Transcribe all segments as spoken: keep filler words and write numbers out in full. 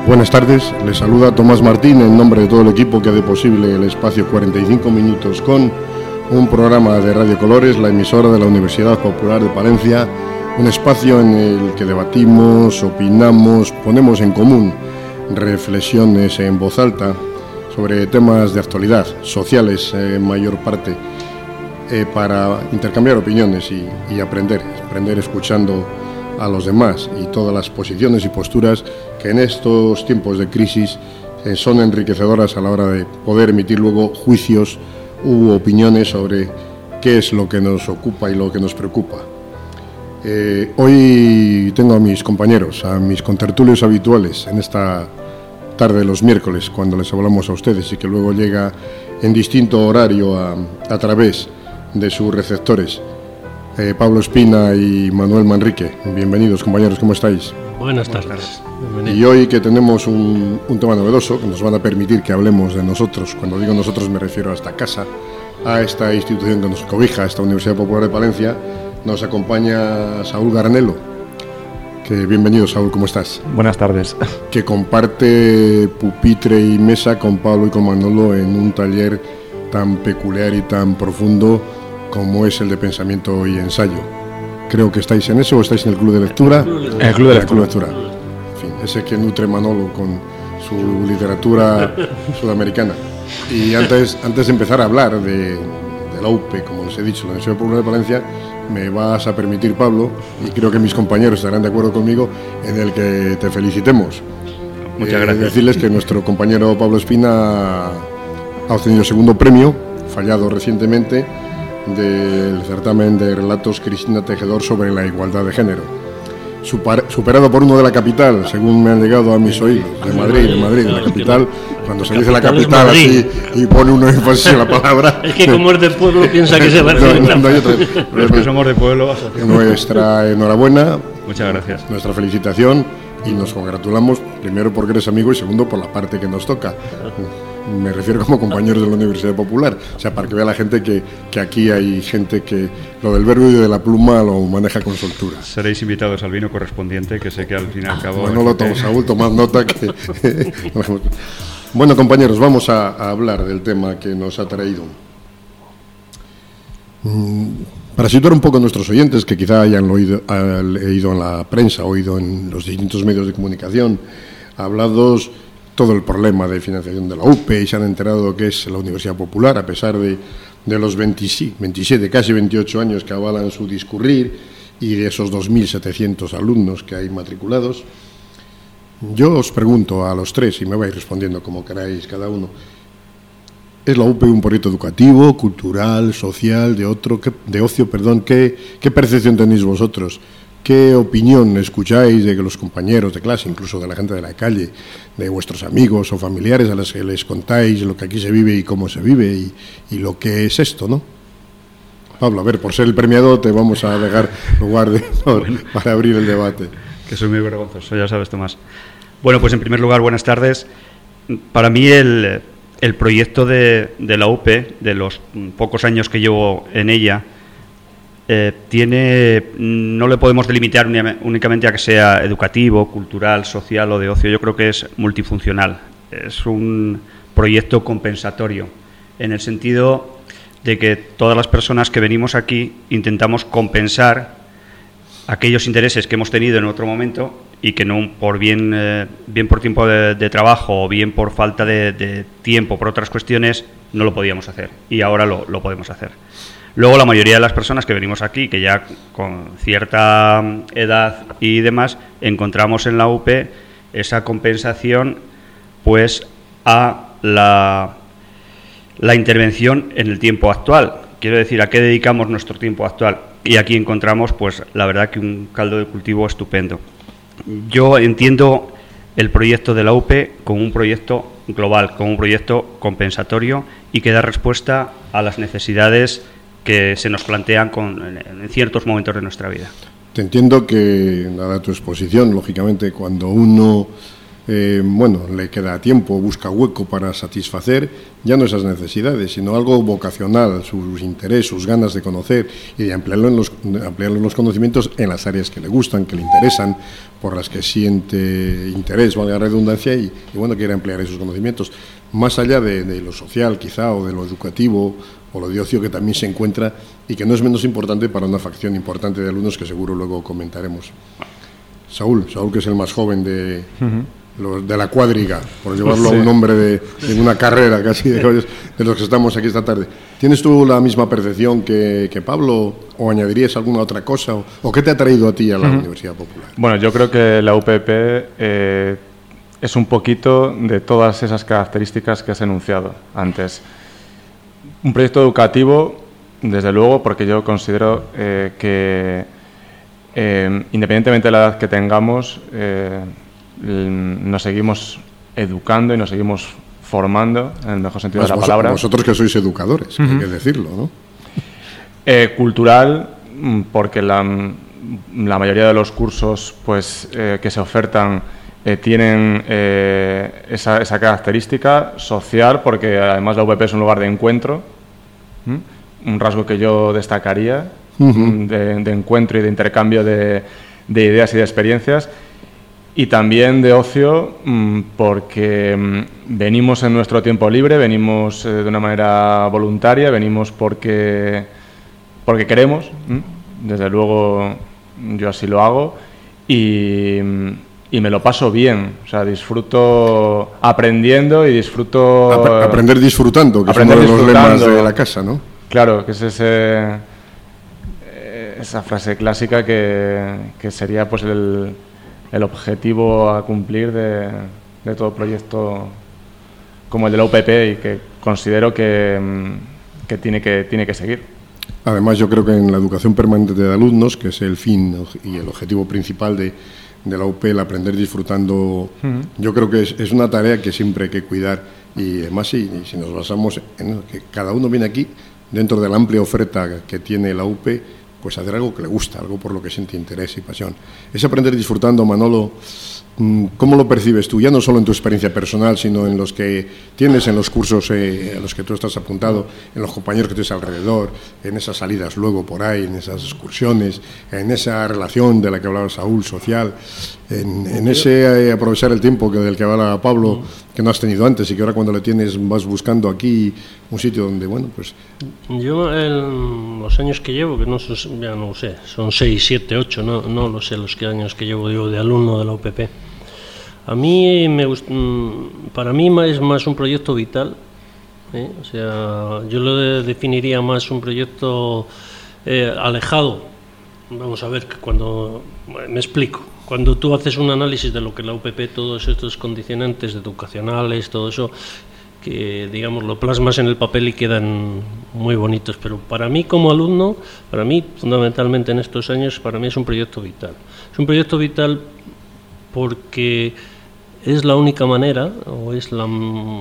Buenas tardes, les saluda Tomás Martín en nombre de todo el equipo que hace posible el espacio cuarenta y cinco minutos con un programa de Radio Colores, la emisora de la Universidad Popular de Palencia, un espacio en el que debatimos, opinamos, ponemos en común reflexiones en voz alta sobre temas de actualidad, sociales en mayor parte, eh, para intercambiar opiniones y, y aprender, aprender escuchando a los demás y todas las posiciones y posturas que en estos tiempos de crisis eh, son enriquecedoras a la hora de poder emitir luego juicios u opiniones sobre qué es lo que nos ocupa y lo que nos preocupa. Eh, hoy tengo a mis compañeros, a mis contertulios habituales en esta tarde de los miércoles, cuando les hablamos a ustedes y que luego llega en distinto horario a, a través de sus receptores. Eh, Pablo Espina y Manuel Manrique, bienvenidos compañeros, ¿cómo estáis? Buenas tardes. Y hoy que tenemos un, un tema novedoso que nos van a permitir que hablemos de nosotros, cuando digo nosotros me refiero a esta casa, a esta institución que nos cobija, a esta Universidad Popular de Palencia, nos acompaña Saúl Garnelo, que bienvenido Saúl, ¿cómo estás? Buenas tardes. Que comparte pupitre y mesa con Pablo y con Manolo en un taller tan peculiar y tan profundo como es el de pensamiento y ensayo. Creo que estáis en eso o estáis en el club de lectura. En el club de lectura. lectura. En fin, ese que nutre Manolo con su literatura sudamericana. Y antes, antes de empezar a hablar de, de la U P E, como les he dicho, la Universidad Popular de Palencia, me vas a permitir, Pablo, y creo que mis compañeros estarán de acuerdo conmigo, en el que te felicitemos. Muchas eh, gracias. Decirles que nuestro compañero Pablo Espina ha obtenido el segundo premio, fallado recientemente, del certamen de relatos Cristina Tejedor sobre la igualdad de género, Super, superado por uno de la capital, según me han llegado a mis oídos, de Madrid, de Madrid, de la capital. Cuando se dice la capital así y pone uno énfasis en la palabra, es que como es de pueblo piensa que se va a decir. no, no hay otra. Los que somos de pueblo. Nuestra enhorabuena, Muchas gracias. nuestra felicitación y nos congratulamos, primero porque eres amigo y segundo por la parte que nos toca. Me refiero como compañeros de la Universidad Popular, o sea, para que vea la gente que, que aquí hay gente que lo del verbo y de la pluma lo maneja con soltura. Seréis invitados al vino correspondiente, que sé que al fin y al cabo... Bueno, lo tomo, Saúl, tomad nota que... Bueno, compañeros, vamos a, a hablar del tema que nos ha traído. Para situar un poco a nuestros oyentes, que quizá hayan oído, leído en la prensa, oído en los distintos medios de comunicación, hablados todo el problema de financiación de la U P E y se han enterado que es la Universidad Popular, a pesar de, de los veintisiete, casi veintiocho años que avalan su discurrir y de esos dos mil setecientos alumnos que hay matriculados. Yo os pregunto a los tres, y me vais respondiendo como queráis cada uno, ¿es la U P E un proyecto educativo, cultural, social, de, otro, de ocio? Perdón, ¿qué, qué percepción tenéis vosotros? ¿Qué opinión escucháis de los compañeros de clase, incluso de la gente de la calle, de vuestros amigos o familiares a los que les contáis lo que aquí se vive y cómo se vive y, y lo que es esto, ¿no? Pablo, a ver, por ser el premiado te vamos a dejar lugar de, no, bueno, para abrir el debate. Que soy muy vergonzoso, ya sabes, Tomás. Bueno, pues en primer lugar, buenas tardes. Para mí el, el proyecto de, de la U P E, de los pocos años que llevo en ella, Eh, tiene, no le podemos delimitar únicamente a que sea educativo, cultural, social o de ocio. Yo creo que es multifuncional. Es un proyecto compensatorio, en el sentido de que todas las personas que venimos aquí intentamos compensar aquellos intereses que hemos tenido en otro momento y que no por bien, eh, bien por tiempo de, de trabajo o bien por falta de, de tiempo, por otras cuestiones, no lo podíamos hacer. Y ahora lo, lo podemos hacer. Luego, la mayoría de las personas que venimos aquí, que ya con cierta edad y demás, encontramos en la U P E esa compensación pues a la, la intervención en el tiempo actual. Quiero decir, ¿a qué dedicamos nuestro tiempo actual? Y aquí encontramos, pues, la verdad que un caldo de cultivo estupendo. Yo entiendo el proyecto de la U P E como un proyecto global, como un proyecto compensatorio y que da respuesta a las necesidades que se nos plantean con, en ciertos momentos de nuestra vida. Te entiendo que, dada tu exposición, lógicamente, cuando uno eh, bueno, le queda tiempo, busca hueco para satisfacer ya no esas necesidades, sino algo vocacional, sus intereses, sus ganas de conocer y de ampliarlo en los, ampliarlo en los conocimientos en las áreas que le gustan, que le interesan, por las que siente interés, valga la redundancia, y, y bueno, quiere ampliar esos conocimientos, más allá de, de lo social quizá, o de lo educativo, o lo de ocio, que también se encuentra y que no es menos importante para una facción importante de alumnos que seguro luego comentaremos. Saúl, Saúl que es el más joven de, uh-huh. los, de la cuadriga, por llevarlo sí. a un nombre de, de una carrera casi de, de los que estamos aquí esta tarde. ¿Tienes tú la misma percepción que, que Pablo, o añadirías alguna otra cosa, o, o qué te ha traído a ti a la uh-huh. Universidad Popular? Bueno, yo creo que la U P P eh, es un poquito de todas esas características que has enunciado antes. Un proyecto educativo, desde luego, porque yo considero eh, que eh, independientemente de la edad que tengamos, eh, nos seguimos educando y nos seguimos formando, en el mejor sentido pues de la vos, palabra. Vosotros que sois educadores, uh-huh. hay que decirlo, ¿no? Eh, cultural, porque la, la mayoría de los cursos pues eh, que se ofertan eh, tienen eh, esa, esa característica. Social, porque además la U P P es un lugar de encuentro, ¿Mm? un rasgo que yo destacaría, uh-huh. de, de encuentro y de intercambio de, de ideas y de experiencias. Y también de ocio, porque venimos en nuestro tiempo libre, venimos de una manera voluntaria, venimos porque, porque queremos, desde luego yo así lo hago, y, y me lo paso bien, o sea, disfruto aprendiendo y disfruto... Ap- aprender disfrutando, que aprender es uno de los lemas disfrutando. de la casa, ¿no? Claro, que es ese, esa frase clásica que, que sería pues el... el objetivo a cumplir de, de todo proyecto como el de la U P P, y que considero que, que, tiene que tiene que seguir. Además, yo creo que en la educación permanente de alumnos, que es el fin y el objetivo principal de, de la U P, el aprender disfrutando, uh-huh. yo creo que es, es una tarea que siempre hay que cuidar, y además si, si nos basamos en que cada uno viene aquí, dentro de la amplia oferta que tiene la U P, pues hacer algo que le gusta, algo por lo que siente interés y pasión. Ese aprender disfrutando, Manolo, ¿cómo lo percibes tú? Ya no solo en tu experiencia personal, sino en los que tienes, en los cursos eh, a los que tú estás apuntado, en los compañeros que tienes alrededor, en esas salidas luego por ahí, en esas excursiones, en esa relación de la que hablaba Saúl, social, en, en ese eh, aprovechar el tiempo que, del que hablaba Pablo, que no has tenido antes y que ahora cuando le tienes vas buscando aquí un sitio donde, bueno, pues... Yo, el, los años que llevo, que no son, ya no sé, son seis, siete, ocho, no, no lo sé los que años que llevo digo, de alumno de la U P P. A mí, me gust, para mí es más un proyecto vital, ¿eh? O sea, yo lo de, definiría más un proyecto eh, alejado. Vamos a ver, que cuando, me explico, cuando tú haces un análisis de lo que la U P P, todos estos condicionantes educacionales, todo eso, que digamos lo plasmas en el papel y quedan muy bonitos, pero para mí como alumno, para mí fundamentalmente en estos años, para mí es un proyecto vital. Es un proyecto vital porque es la única manera, o es la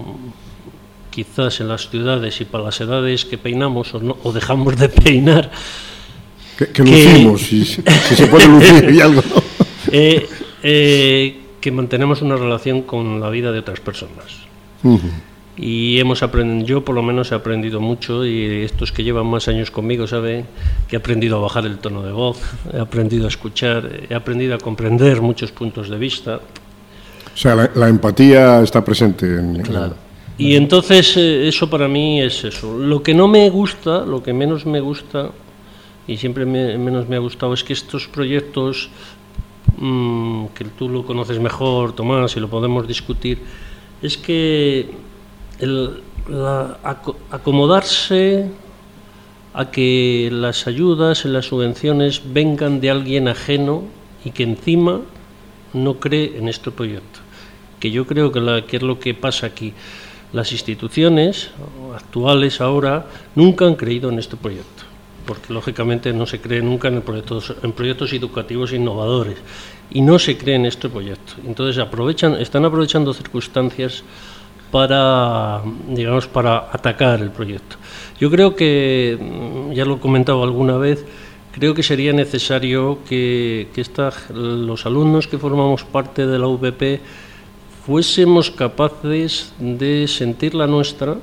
quizás en las ciudades y para las edades que peinamos o, no, o dejamos de peinar, que, que lucimos, si, si se puede lucir y algo, ¿no? eh, eh, que mantenemos una relación con la vida de otras personas. Uh-huh. Y hemos aprendido, yo por lo menos he aprendido mucho, y estos que llevan más años conmigo saben que he aprendido a bajar el tono de voz, he aprendido a escuchar, he aprendido a comprender muchos puntos de vista. O sea, la, la empatía está presente en... Claro. Y entonces eh, eso para mí es eso. Lo que no me gusta, lo que menos me gusta, y siempre me, menos me ha gustado, es que estos proyectos, mmm, que tú lo conoces mejor, Tomás, y lo podemos discutir, es que el, la, acomodarse a que las ayudas, las subvenciones vengan de alguien ajeno y que encima no cree en este proyecto. Que yo creo que, la, que es lo que pasa aquí. Las instituciones actuales ahora nunca han creído en este proyecto, porque lógicamente no se cree nunca en, el proyectos, en proyectos educativos innovadores, y no se cree en este proyecto. Entonces aprovechan, están aprovechando circunstancias para, digamos, para atacar el proyecto. Yo creo que, ya lo he comentado alguna vez, creo que sería necesario que, que esta, los alumnos que formamos parte de la U P P fuésemos capaces de sentir la nuestra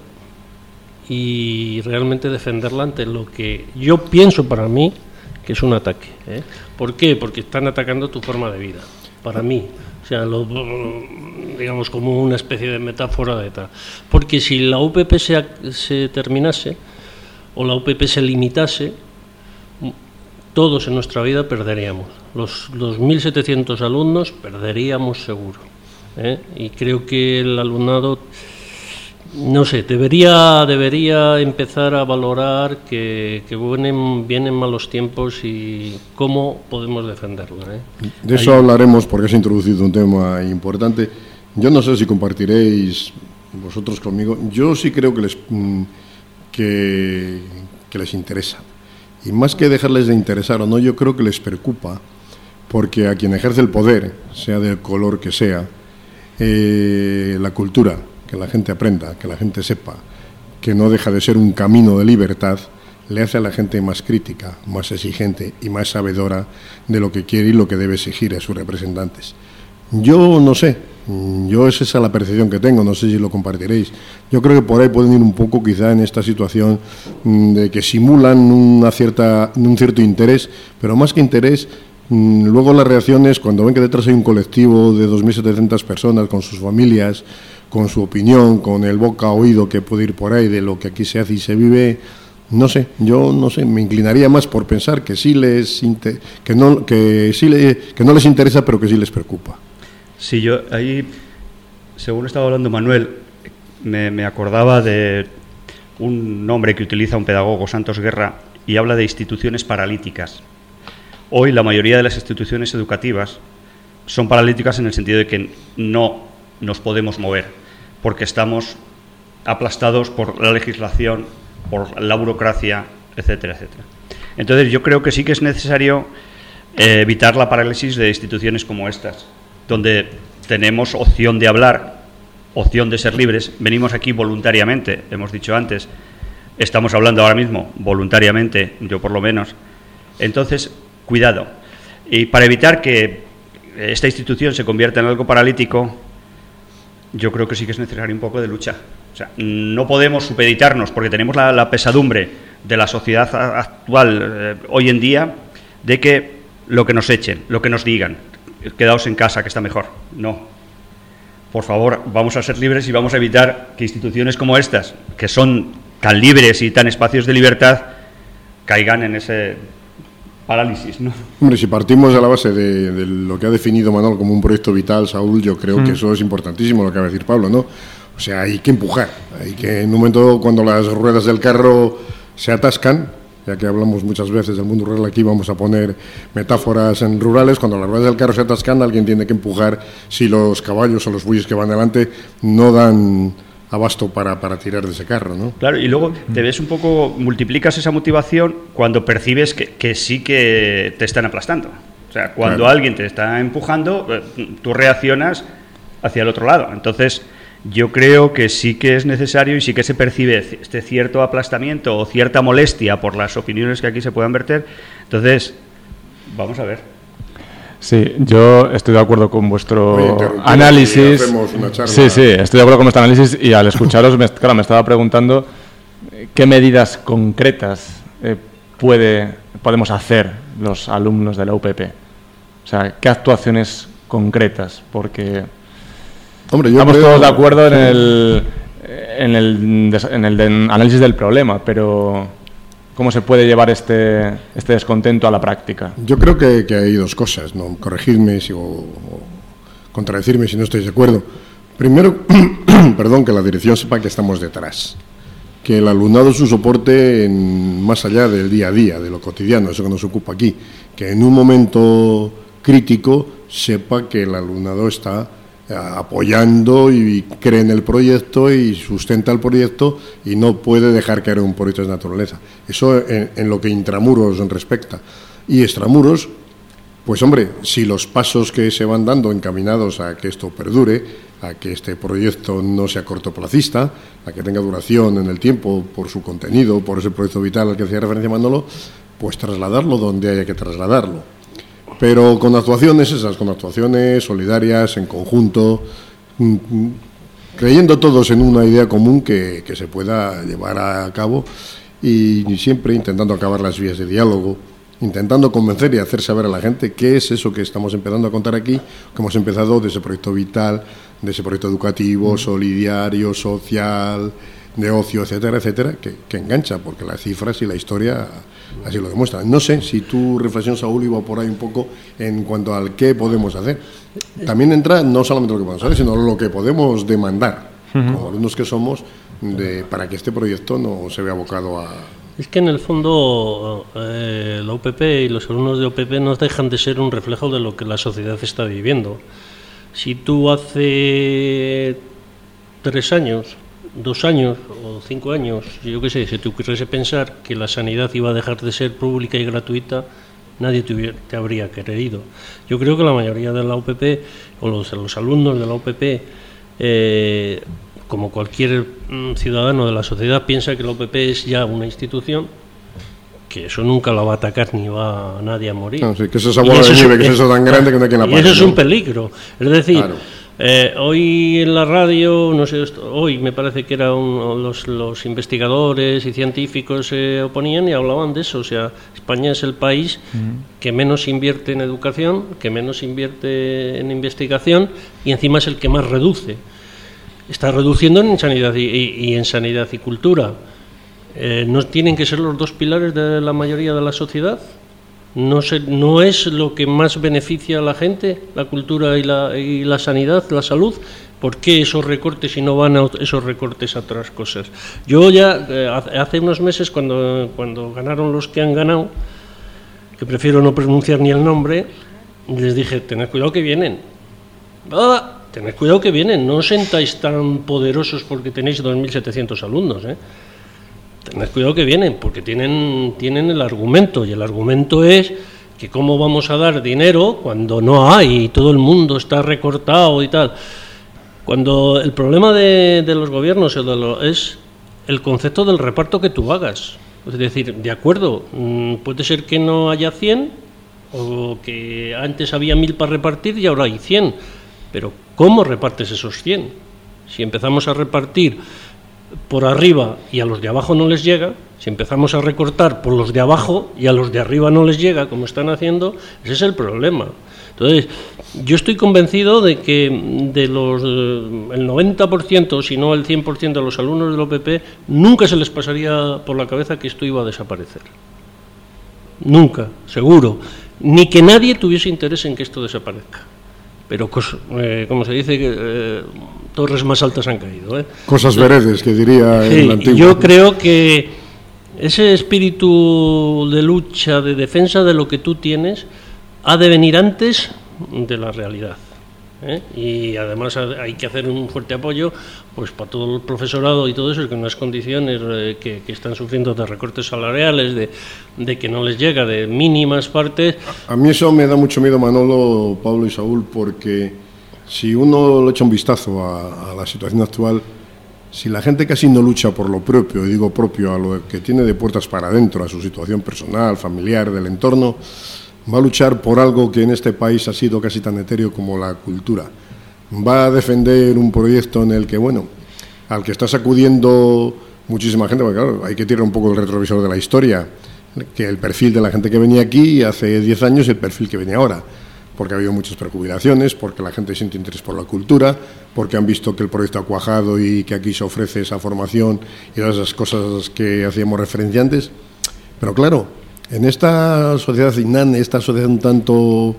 y realmente defenderla ante lo que yo pienso para mí que es un ataque, ¿eh? ¿Por qué? Porque están atacando tu forma de vida, para mí, o sea, lo, digamos como una especie de metáfora de tal. Porque si la U P P se, se terminase o la U P P se limitase, todos en nuestra vida perderíamos. Los dos mil setecientos alumnos perderíamos seguro, ¿eh? Y creo que el alumnado, no sé, debería debería empezar a valorar que, que vienen, vienen malos tiempos y cómo podemos defenderlo, ¿eh? De eso Ahí. hablaremos, porque has introducido un tema importante. Yo no sé si compartiréis vosotros conmigo. Yo sí creo que les que, que les interesa. Y más que dejarles de interesar o no, yo creo que les preocupa, porque a quien ejerce el poder, sea del color que sea, eh, la cultura, que la gente aprenda, que la gente sepa que no deja de ser un camino de libertad, le hace a la gente más crítica, más exigente y más sabedora de lo que quiere y lo que debe exigir a sus representantes. Yo no sé, yo es esa la percepción que tengo, no sé si lo compartiréis. Yo creo que por ahí pueden ir un poco quizá en esta situación de que simulan una cierta, un cierto interés, pero más que interés, luego las reacciones, cuando ven que detrás hay un colectivo de dos mil setecientas personas con sus familias, con su opinión, con el boca a oído que puede ir por ahí de lo que aquí se hace y se vive, no sé, yo no sé, me inclinaría más por pensar que sí les inter- que no que sí le, que no les interesa, pero que sí les preocupa. Sí, yo ahí, según estaba hablando Manuel, me, me acordaba de un nombre que utiliza un pedagogo, Santos Guerra, y habla de instituciones paralíticas. Hoy la mayoría de las instituciones educativas son paralíticas en el sentido de que no nos podemos mover, porque estamos aplastados por la legislación, por la burocracia, etcétera, etcétera. Entonces yo creo que sí que es necesario eh, evitar la parálisis de instituciones como estas, donde tenemos opción de hablar, opción de ser libres, venimos aquí voluntariamente, hemos dicho antes, estamos hablando ahora mismo voluntariamente, yo por lo menos. Entonces, cuidado. Y para evitar que esta institución se convierta en algo paralítico, yo creo que sí que es necesario un poco de lucha. O sea, no podemos supeditarnos, porque tenemos la, la pesadumbre de la sociedad actual eh, hoy en día, de que lo que nos echen, lo que nos digan, quedaos en casa, que está mejor. No. Por favor, vamos a ser libres y vamos a evitar que instituciones como estas, que son tan libres y tan espacios de libertad, caigan en ese parálisis, ¿no? Hombre, si partimos de la base de, de lo que ha definido Manuel como un proyecto vital, Saúl, yo creo mm. que eso es importantísimo, lo que va a decir Pablo, ¿no? O sea, hay que empujar, hay que en un momento cuando las ruedas del carro se atascan, ya que hablamos muchas veces del mundo rural, aquí vamos a poner metáforas en rurales, cuando las ruedas del carro se atascan, alguien tiene que empujar si los caballos o los bueyes que van delante no dan abasto para, para tirar de ese carro, ¿no? Claro, y luego te ves un poco, multiplicas esa motivación cuando percibes que, que sí que te están aplastando. O sea, cuando claro. alguien te está empujando, tú reaccionas hacia el otro lado. Entonces, yo creo que sí que es necesario y sí que se percibe este cierto aplastamiento o cierta molestia por las opiniones que aquí se puedan verter. Entonces, vamos a ver. Sí, yo estoy de acuerdo con vuestro análisis. Sí, sí, estoy de acuerdo con vuestro análisis y al escucharos, me, claro, me estaba preguntando qué medidas concretas eh, puede, podemos hacer los alumnos de la U P P. O sea, qué actuaciones concretas, porque Hombre, yo estamos creo... todos de acuerdo en el, en el, en el análisis del problema, pero ¿cómo se puede llevar este, este descontento a la práctica? Yo creo que, que hay dos cosas, ¿no? Corregidme si, o, o contradecirme si no estáis de acuerdo. Primero, perdón, que la dirección sepa que estamos detrás, que el alumnado es un soporte en, más allá del día a día, de lo cotidiano, eso que nos ocupa aquí, que en un momento crítico sepa que el alumnado está apoyando y cree en el proyecto y sustenta el proyecto y no puede dejar caer un proyecto de naturaleza. Eso en, en lo que intramuros respecta. Y extramuros, pues hombre, si los pasos que se van dando encaminados a que esto perdure, a que este proyecto no sea cortoplacista, a que tenga duración en el tiempo por su contenido, por ese proyecto vital al que hacía referencia Manolo, pues trasladarlo donde haya que trasladarlo. Pero con actuaciones esas, con actuaciones solidarias, en conjunto, creyendo todos en una idea común que, que se pueda llevar a cabo y siempre intentando acabar las vías de diálogo, intentando convencer y hacer saber a la gente qué es eso que estamos empezando a contar aquí, que hemos empezado de ese proyecto vital, de ese proyecto educativo, solidario, social, de ocio, etcétera, etcétera, que, que engancha, porque las cifras y la historia así lo demuestran. No sé si tu reflexión, Saúl, iba por ahí un poco en cuanto al qué podemos hacer. También entra no solamente lo que podemos hacer, sino lo que podemos demandar, uh-huh. como alumnos que somos, de, para que este proyecto no se vea abocado a... Es que en el fondo eh, la U P P y los alumnos de U P P no dejan de ser un reflejo de lo que la sociedad está viviendo. Si tú hace tres años, dos años o cinco años, yo qué sé, si te ocurriese pensar que la sanidad iba a dejar de ser pública y gratuita, nadie te, hubiera, te habría creído. Yo creo que la mayoría de la U P P, o los, los alumnos de la U P P, eh, como cualquier mm, ciudadano de la sociedad, piensa que la U P P es ya una institución, que eso nunca la va a atacar ni va a nadie a morir. No, sí, que eso es bola de nieve, que es eso tan grande que no hay quien la pague. Y eso es un peligro. Es decir, claro. eh, hoy en la radio, no sé, hoy me parece que eran los, los investigadores y científicos se eh, oponían y hablaban de eso. O sea, España es el país uh-huh. que menos invierte en educación, que menos invierte en investigación y encima es el que más reduce. Está reduciendo en sanidad y, y, y en sanidad y cultura. Eh, ¿No tienen que ser los dos pilares de la mayoría de la sociedad? ¿No, se, no es lo que más beneficia a la gente, la cultura y la, y la sanidad, la salud? ¿Por qué esos recortes y no van a esos recortes a otras cosas? Yo ya, eh, hace unos meses, cuando, cuando ganaron los que han ganado, que prefiero no pronunciar ni el nombre, les dije, tened cuidado que vienen. ¡Ah! Tened cuidado que vienen, no os sentáis tan poderosos porque tenéis dos mil setecientos alumnos, ¿eh? Tened cuidado que vienen, porque tienen, tienen el argumento, y el argumento es que cómo vamos a dar dinero cuando no hay y todo el mundo está recortado y tal. Cuando el problema de, de los gobiernos es, de lo, es el concepto del reparto que tú hagas. Es decir, de acuerdo, puede ser que no haya cien, o que antes había mil para repartir y ahora hay cien, pero ¿cómo repartes esos cien? Si empezamos a repartir por arriba y a los de abajo no les llega, si empezamos a recortar por los de abajo y a los de arriba no les llega, como están haciendo, ese es el problema. Entonces, yo estoy convencido de que de los el noventa por ciento, si no el cien por ciento de los alumnos del O P P, nunca se les pasaría por la cabeza que esto iba a desaparecer. Nunca, seguro. Ni que nadie tuviese interés en que esto desaparezca. Pero, eh, como se dice, eh, torres más altas han caído. ¿eh? Cosas veredes, que diría sí, el antiguo. Yo creo que ese espíritu de lucha, de defensa de lo que tú tienes, ha de venir antes de la realidad. ¿eh? Y además hay que hacer un fuerte apoyo pues para todo el profesorado y todo eso, que en unas condiciones eh, que, que están sufriendo de recortes salariales, de, de que no les llega, de mínimas partes. A mí eso me da mucho miedo, Manolo, Pablo y Saúl, porque si uno le echa un vistazo a, a la situación actual, si la gente casi no lucha por lo propio, y digo propio, a lo que tiene de puertas para adentro, a su situación personal, familiar, del entorno, va a luchar por algo que en este país ha sido casi tan etéreo como la cultura. Va a defender un proyecto en el que, bueno, al que está sacudiendo muchísima gente, porque claro, hay que tirar un poco el retrovisor de la historia, que el perfil de la gente que venía aquí hace diez años y el perfil que viene ahora, porque ha habido muchas prejubilaciones, porque la gente siente interés por la cultura, porque han visto que el proyecto ha cuajado y que aquí se ofrece esa formación y todas esas cosas que hacíamos referencia antes. Pero claro, en esta sociedad inane, esta sociedad un tanto uh,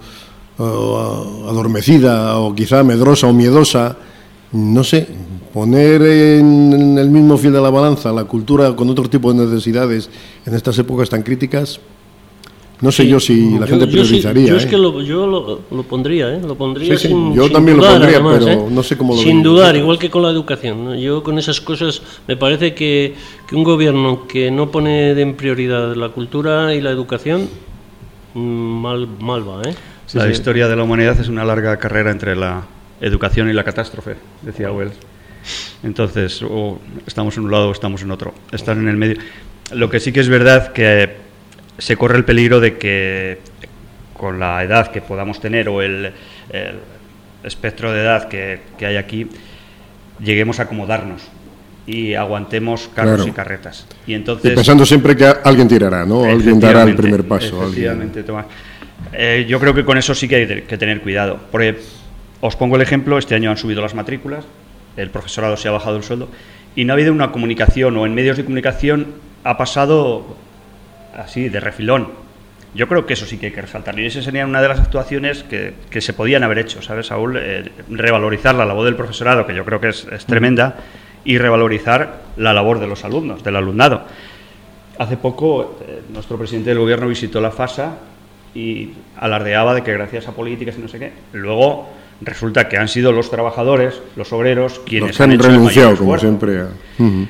adormecida o quizá medrosa o miedosa, no sé, poner en el mismo fil de la balanza la cultura con otro tipo de necesidades en estas épocas tan críticas, no sé sí, yo si la yo, gente priorizaría. Yo, yo ¿eh? es que lo, yo lo, lo pondría, ¿eh? Lo pondría sí, sí, sin, yo sin también dudar, lo pondría, además, pero ¿eh? no sé cómo lo Sin veo. dudar, igual que con la educación, ¿no? Yo con esas cosas me parece que, que un gobierno que no pone en prioridad la cultura y la educación, mal, mal va, ¿eh? Sí, la sí. historia de la humanidad es una larga carrera entre la educación y la catástrofe, decía Wells. Entonces, o estamos en un lado o estamos en otro. Estar en el medio. Lo que sí que es verdad que se corre el peligro de que con la edad que podamos tener o el, el espectro de edad que, que hay aquí, lleguemos a acomodarnos y aguantemos carros claro. y carretas. Y entonces, y pensando siempre que alguien tirará, ¿no? Alguien dará el primer paso. Efectivamente, Tomás. Eh, yo creo que con eso sí que hay que tener cuidado. Porque os pongo el ejemplo, este año han subido las matrículas, el profesorado se ha bajado el sueldo y no ha habido una comunicación, o en medios de comunicación ha pasado así, de refilón. Yo creo que eso sí que hay que resaltarlo. Y esa sería una de las actuaciones que, que se podían haber hecho, ¿sabes, Saúl? Eh, revalorizar la labor del profesorado, que yo creo que es, es tremenda, y revalorizar la labor de los alumnos, del alumnado. Hace poco eh, nuestro presidente del gobierno visitó la FASA y alardeaba de que gracias a políticas y no sé qué. Luego resulta que han sido los trabajadores, los obreros, quienes los han, han hecho renunciado, el mayor como siempre. Uh-huh.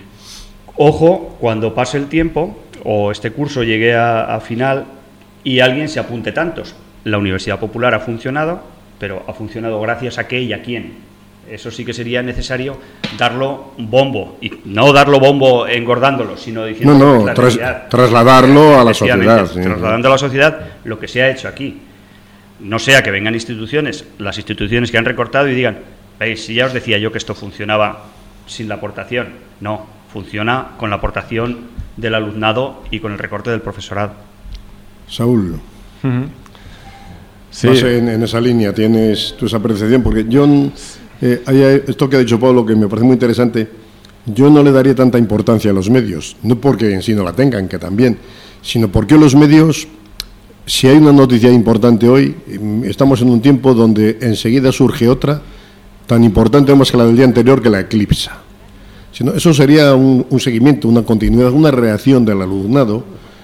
Ojo, cuando pase el tiempo o este curso llegue a, a final y alguien se apunte tantos. La Universidad Popular ha funcionado, pero ha funcionado gracias a qué y a quién. Eso sí que sería necesario darlo bombo, y no darlo bombo engordándolo, sino diciendo no, no, que es la tras, realidad. trasladarlo a la sociedad. Sí. Trasladando a la sociedad lo que se ha hecho aquí. No sea que vengan instituciones, las instituciones que han recortado y digan, veis, si ya os decía yo que esto funcionaba sin la aportación. No, funciona con la aportación del alumnado y con el recorte del profesorado. Saúl, uh-huh. sí. Más en, en esa línea tienes tu esa percepción, porque yo, eh, hay esto que ha dicho Pablo, que me parece muy interesante, yo no le daría tanta importancia a los medios, no porque en sí no la tengan, que también, sino porque los medios, si hay una noticia importante hoy, estamos en un tiempo donde enseguida surge otra, tan importante o más que la del día anterior, que la eclipsa. Sino, eso sería un, un seguimiento, una continuidad, una reacción del alumnado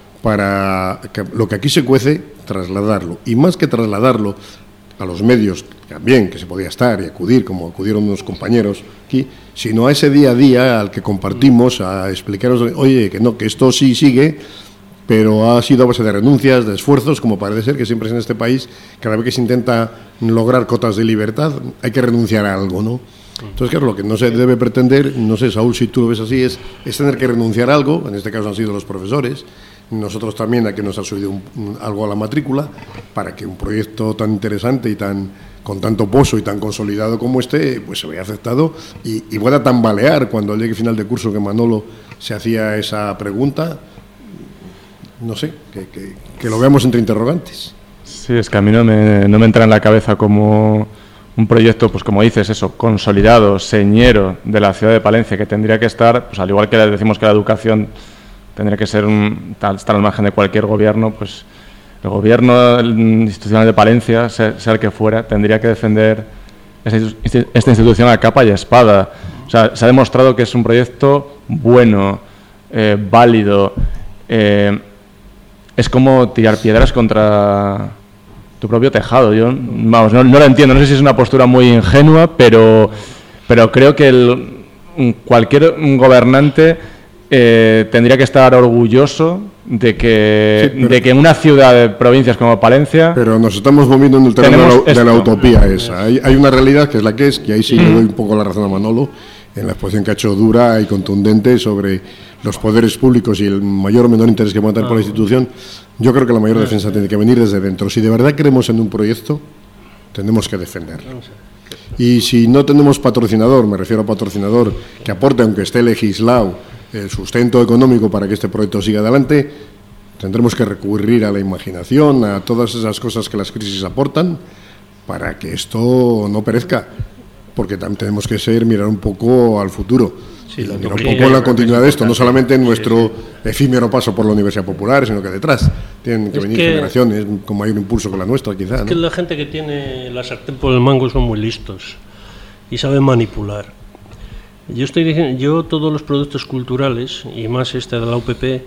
para que lo que aquí se cuece, trasladarlo. Y más que trasladarlo a los medios, también, que se podía estar y acudir, como acudieron unos compañeros aquí, sino a ese día a día al que compartimos, a explicaros, oye, que no, que esto sí sigue, pero ha sido a base de renuncias, de esfuerzos, como parece ser que siempre es en este país, cada vez que se intenta lograr cotas de libertad, hay que renunciar a algo, ¿no? Entonces, claro, lo que no se debe pretender, no sé, Saúl, si tú lo ves así, es, es tener que renunciar a algo, en este caso han sido los profesores, nosotros también, a que nos ha subido un, un, algo a la matrícula, para que un proyecto tan interesante y tan con tanto pozo y tan consolidado como este, pues se vea aceptado y, y pueda tambalear cuando llegue final de curso, que Manolo se hacía esa pregunta. No sé, que, que, que lo veamos entre interrogantes. Sí, es que a mí no me, no me entra en la cabeza como un proyecto, pues como dices, eso, consolidado, señero de la ciudad de Palencia, que tendría que estar, pues al igual que decimos que la educación tendría que ser un, tal, estar al margen de cualquier gobierno, pues el gobierno institucional de Palencia, sea, sea el que fuera, tendría que defender esta, esta institución a capa y espada. O sea, se ha demostrado que es un proyecto bueno, eh, válido. Eh, es como tirar piedras contra tu propio tejado. Yo, vamos, no, no lo entiendo. No sé si es una postura muy ingenua, pero, pero creo que el, cualquier gobernante eh, tendría que estar orgulloso de que, sí, pero, de que en una ciudad de provincias como Palencia... Pero nos estamos moviendo en el terreno de la, de la utopía esa. Hay, hay una realidad que es la que es, que ahí sí le doy un poco la razón a Manolo, en la exposición que ha hecho dura y contundente sobre los poderes públicos y el mayor o menor interés que pueda tener por la institución. Yo creo que la mayor defensa tiene que venir desde dentro. Si de verdad creemos en un proyecto, tenemos que defenderlo. Y si no tenemos patrocinador, me refiero a patrocinador que aporte, aunque esté legislado, el sustento económico para que este proyecto siga adelante, tendremos que recurrir a la imaginación, a todas esas cosas que las crisis aportan, para que esto no perezca. Porque también tenemos que ser, mirar un poco al futuro, sí, mirar un poco en la continuidad de esto, no solamente en nuestro sí, sí. efímero paso por la Universidad Popular, sino que detrás tienen que es venir que generaciones con mayor impulso que la nuestra, quizá. Es ¿no? que la gente que tiene la sartén por el mango son muy listos y saben manipular. Yo estoy diciendo, yo todos los productos culturales, y más este de la U P P,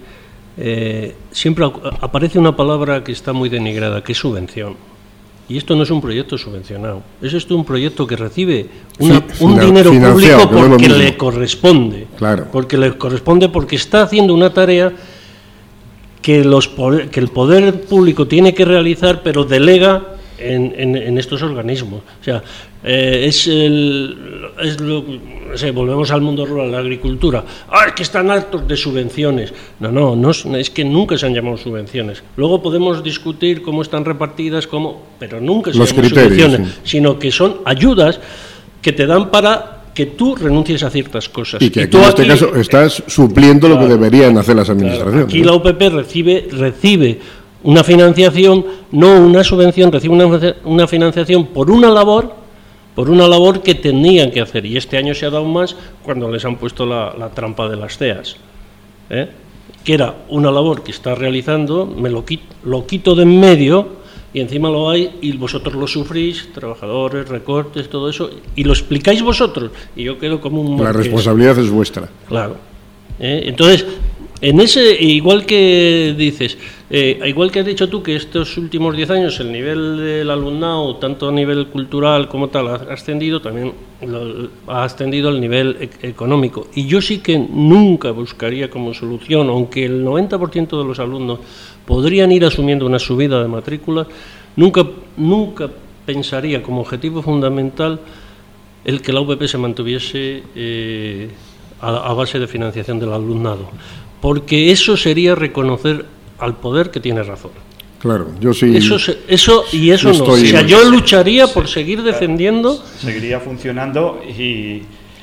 eh, siempre aparece una palabra que está muy denigrada, que es subvención. Y esto no es un proyecto subvencionado, es esto un proyecto que recibe una, sí, un dinero público porque le corresponde, claro. porque le corresponde, porque está haciendo una tarea que, los, que el poder público tiene que realizar, pero delega en, en, en estos organismos. O sea, eh, es, el, es lo, no sé, volvemos al mundo rural, la agricultura. Ah, es que están hartos de subvenciones. No, no, no es, es que nunca se han llamado subvenciones. Luego podemos discutir cómo están repartidas, cómo, pero nunca se Los llaman criterios, subvenciones, sí. sino que son ayudas que te dan para que tú renuncies a ciertas cosas. Y que y aquí, tú en este aquí, caso estás supliendo claro, lo que deberían hacer las administraciones. Claro, aquí la U P P recibe, recibe una financiación, no una subvención, recibe una, una financiación por una labor, por una labor que tenían que hacer. Y este año se ha dado más cuando les han puesto la, la trampa de las C E As, ¿eh? que era una labor que está realizando, me lo quito, lo quito de en medio. Y encima lo hay y vosotros lo sufrís, trabajadores, recortes, todo eso, y lo explicáis vosotros, y yo quedo como un... La marqués. responsabilidad es vuestra. Claro. ¿Eh? Entonces, en ese, igual que dices, eh, igual que has dicho tú que estos últimos diez años el nivel del alumnado, tanto a nivel cultural como tal, ha ascendido, también lo, ha ascendido el nivel e- económico. Y yo sí que nunca buscaría como solución, aunque el noventa por ciento de los alumnos podrían ir asumiendo una subida de matrículas, nunca, nunca pensaría como objetivo fundamental el que la U P P se mantuviese eh, a, a base de financiación del alumnado, porque eso sería reconocer al poder que tiene razón. Claro, yo sí. Eso, se, eso y eso yo no. O estoy, sea, yo lucharía por seguir defendiendo. Seguiría funcionando y,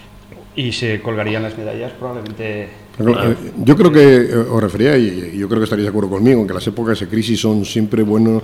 y se colgarían las medallas probablemente. Claro. Yo creo que, eh, os refería, y yo creo que estaréis de acuerdo conmigo, en que las épocas de crisis son siempre buenos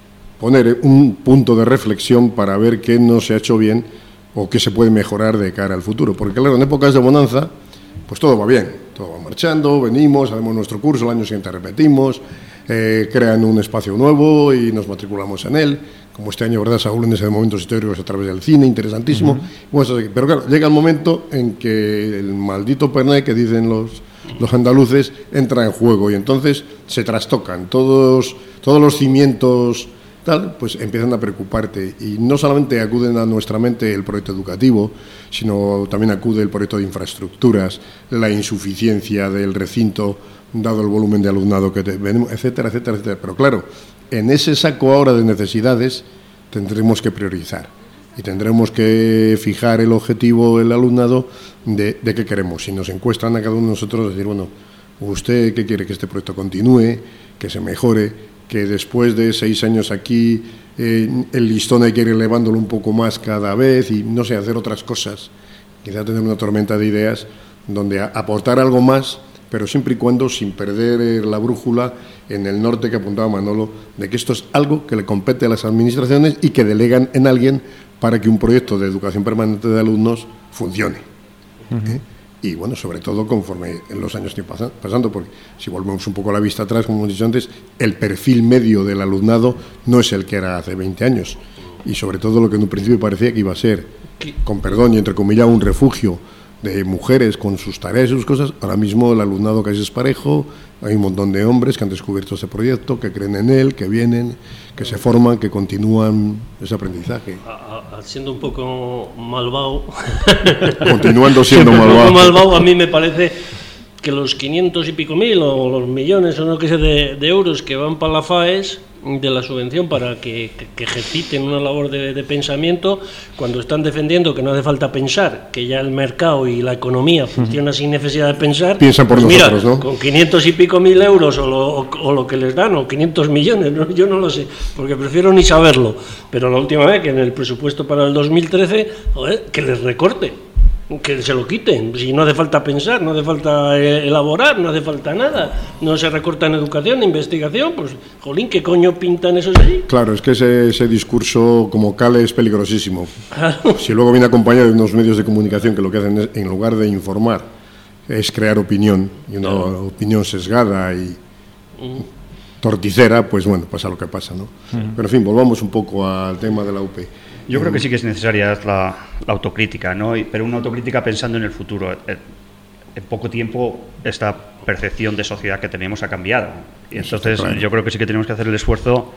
poner un punto de reflexión para ver qué no se ha hecho bien o qué se puede mejorar de cara al futuro. Porque claro, en épocas de bonanza, pues todo va bien, todo va marchando, venimos, hacemos nuestro curso, el año siguiente repetimos, eh, crean un espacio nuevo y nos matriculamos en él, como este año, ¿verdad? Saúl en ese momentos históricos a través del cine, interesantísimo. Uh-huh. Bueno, pero claro, llega el momento en que el maldito perné, que dicen los, los andaluces, entra en juego y entonces se trastocan todos, todos los cimientos, tal, pues empiezan a preocuparte y no solamente acuden a nuestra mente el proyecto educativo, sino también acude el proyecto de infraestructuras, la insuficiencia del recinto dado el volumen de alumnado que tenemos, etcétera, etcétera, etcétera. Pero claro, en ese saco ahora de necesidades tendremos que priorizar y tendremos que fijar el objetivo del alumnado de, de qué queremos. Si nos encuestan a cada uno de nosotros, decir, bueno, ¿usted qué quiere? Que este proyecto continúe, que se mejore, que después de seis años aquí eh, el listón hay que ir elevándolo un poco más cada vez y, no sé, hacer otras cosas. Quizá tener una tormenta de ideas donde a, aportar algo más, pero siempre y cuando sin perder la brújula en el norte que apuntaba Manolo, de que esto es algo que le compete a las administraciones y que delegan en alguien para que un proyecto de educación permanente de alumnos funcione. Uh-huh. ¿Eh? Y bueno, sobre todo conforme en los años que pasan, pasando, porque si volvemos un poco la vista atrás, como hemos dicho antes, el perfil medio del alumnado no es el que era hace veinte años. Y sobre todo lo que en un principio parecía que iba a ser, con perdón y entre comillas, un refugio de mujeres con sus tareas y sus cosas, ahora mismo el alumnado casi es parejo, hay un montón de hombres que han descubierto este proyecto, que creen en él, que vienen, que se forman, que continúan ese aprendizaje. A, a, siendo un poco malvado. Continuando siendo malvado. Un poco malvado, a mí me parece que los quinientos y pico mil o los millones o no que sé de, de euros que van para la FAES de la subvención para que, que, que ejerciten una labor de, de pensamiento, cuando están defendiendo que no hace falta pensar, que ya el mercado y la economía funciona uh-huh. sin necesidad de pensar, piensan por pues nosotros, mira, ¿no? Con quinientos y pico mil euros o lo, o, o lo que les dan, o quinientos millones, ¿no? Yo no lo sé, porque prefiero ni saberlo, pero la última vez que en el presupuesto para el dos mil trece, joder, que les recorte, que se lo quiten, si no hace falta pensar, no hace falta eh, elaborar, no hace falta nada, no se recorta en educación, en investigación, pues, jolín, ¿qué coño pintan esos allí? Claro, es que ese, ese discurso como cale es peligrosísimo. Si luego viene acompañado de unos medios de comunicación que lo que hacen es, en lugar de informar, es crear opinión, y una claro. opinión sesgada y uh-huh. torticera, pues bueno, pasa lo que pasa, ¿no? Uh-huh. Pero en fin, volvamos un poco al tema de la U P. Yo creo que sí que es necesaria la, la autocrítica, ¿no? Y, pero una autocrítica pensando en el futuro. En, en poco tiempo esta percepción de sociedad que tenemos ha cambiado. Y entonces claro. yo creo que sí que tenemos que hacer el esfuerzo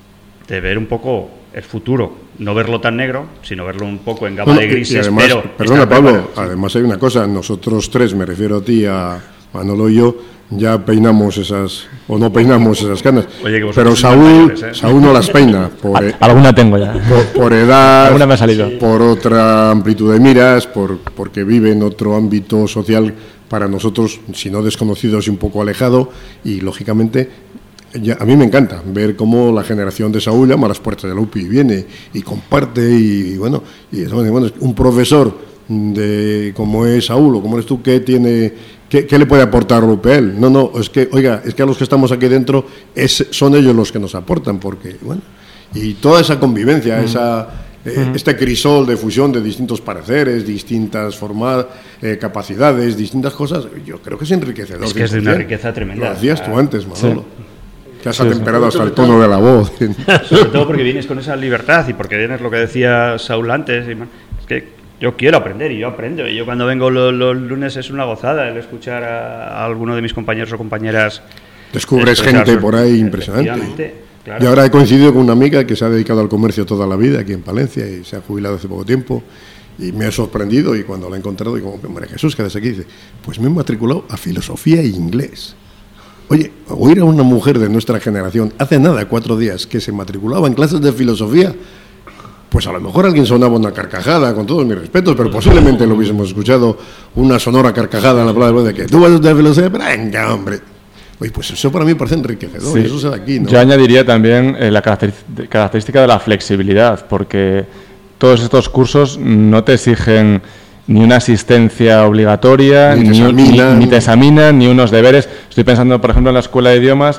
de ver un poco el futuro, no verlo tan negro, sino verlo un poco en gama no, de grises. Y además, pero perdona Pablo, sí. además hay una cosa, nosotros tres, me refiero a ti, a Manolo y yo, ya peinamos esas, o no peinamos esas canas. Oye, que pero Saúl, mayores, ¿eh? Saúl no las peina. Por, alguna tengo ya. Por, por edad, alguna me ha salido. Por otra amplitud de miras, por, porque vive en otro ámbito social para nosotros, si no desconocidos y un poco alejado, y lógicamente ya, a mí me encanta ver cómo la generación de Saúl llama a las puertas de la U P I y viene y comparte y, y bueno, y bueno, un profesor de como es Saúl o como eres tú, ¿qué tiene, qué, qué le puede aportar a la U P L? No, no, es que, oiga, es que a los que estamos aquí dentro es, son ellos los que nos aportan, porque, bueno, y toda esa convivencia, mm. esa eh, mm. este crisol de fusión de distintos pareceres, distintas formas, eh, capacidades, distintas cosas, yo creo que es enriquecedor. Es que es de una riqueza tremenda. Lo hacías tú antes, Manolo. Sí. Que has atemperado hasta el tono de la voz. Sobre todo porque vienes con esa libertad y porque vienes lo que decía Saúl antes. Y, es que yo quiero aprender y yo aprendo. Y yo cuando vengo los, los lunes es una gozada el escuchar a, a alguno de mis compañeros o compañeras. Descubres gente por ahí impresionante. Claro. Y ahora he coincidido con una amiga que se ha dedicado al comercio toda la vida aquí en Palencia y se ha jubilado hace poco tiempo. Y me ha sorprendido y cuando la he encontrado digo, María Jesús, ¿qué haces aquí? Dice, pues me he matriculado a filosofía e inglés. Oye, oír a una mujer de nuestra generación, hace nada, cuatro días, que se matriculaba en clases de filosofía, pues a lo mejor alguien sonaba una carcajada, con todos mis respetos, pero posiblemente lo hubiésemos escuchado una sonora carcajada en la plaza de que tú vas a estudiar filosofía, venga, hombre. Oye, pues eso para mí parece enriquecedor, sí. Eso se da aquí, ¿no? Yo añadiría también eh, la característica de la flexibilidad, porque todos estos cursos no te exigen ni una asistencia obligatoria, ni te, ni, examinan. Ni, ni te examinan, ni unos deberes. Estoy pensando, por ejemplo, en la escuela de idiomas,